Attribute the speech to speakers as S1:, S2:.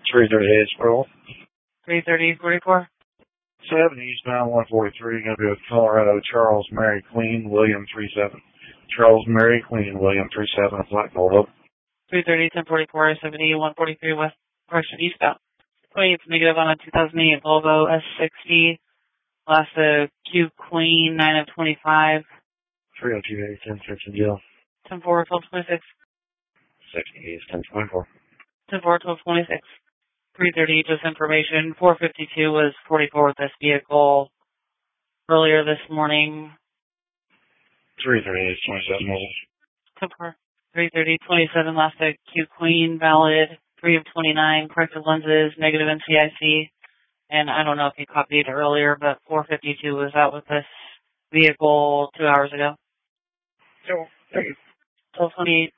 S1: 338 Sproul.
S2: 330-44.
S1: 7 eastbound 143, going to be with Colorado Charles Mary Queen William 37. Charles Mary Queen William 37, flight hold up.
S2: 330-1044, 70 143 west, correction eastbound. 28 negative on a 2008 Volvo S60. Last Q Queen 9 of 25.
S1: 302 1015 Jill.
S2: 10-4 1226.
S1: 60 East 1024.
S2: 10-4 1226. 330 just information. 452 was 44 with this vehicle earlier this morning.
S1: 338 27 mobile.
S2: 10-4. 330 27 last Q Queen valid. 3 of 29 corrected lenses, negative NCIC. And I don't know if you copied earlier, but 452 was out with this vehicle 2 hours ago.
S1: Sure. Thank you.
S2: 1228.